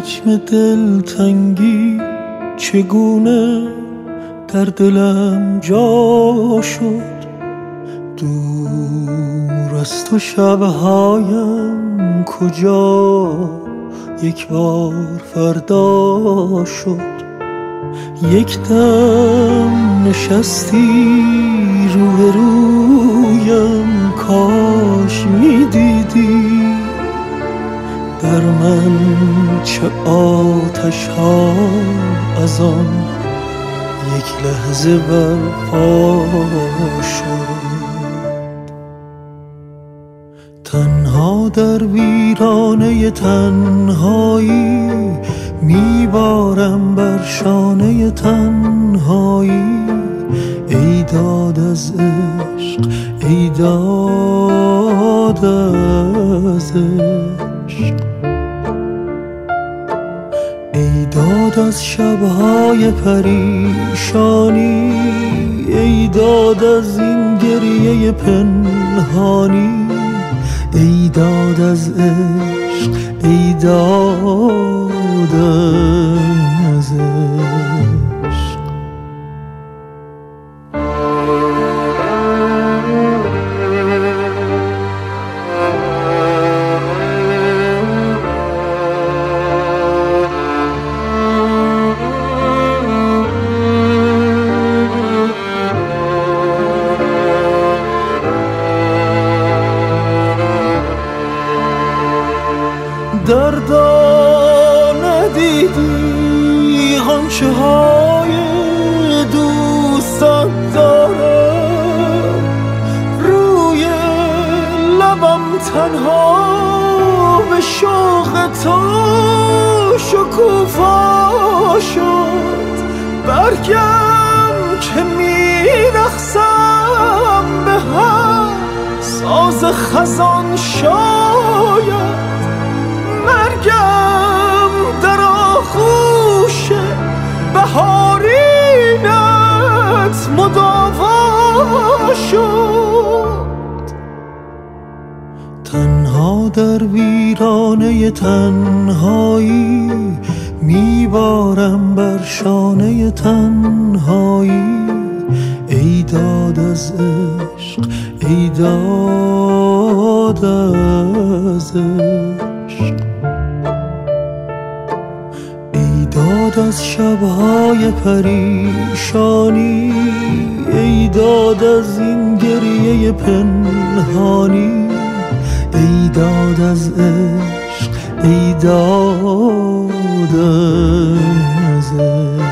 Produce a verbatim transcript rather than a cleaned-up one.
حجم دلتنگی چگونه در دلم جا شد. دور از تو شبهایم کجا یک بار فردا شد. یک دم نشستی روبرویم، کاش میدیدی در من چه آتش ها از آن یک لحظه برپا شد. تنها در ویرانه تنهایی میبارم بر شانه تنهایی. ای داد از عشق، ای داد از عشق، ای داد از شبهای پریشانی، ای داد از این گریه پنهانی. ای داد از عشق، ای داد از عشق. دردا ندیدی غنچه های دوستت دارم، روی لبم تنها به شوق تو شکوفا شد. برگم که میرقصم به هم ساز خزان شاید، مرگم در آغوش بهارینت مداوا شد. تنها در ویرانه تنهایی میبارم بر شانه تنهایی. ای داد از عشق، ای داد از عشق، ای داد از شبهای پریشانی، ای داد از این گریه پنهانی. ای داد از عشق، ای داد از عشق.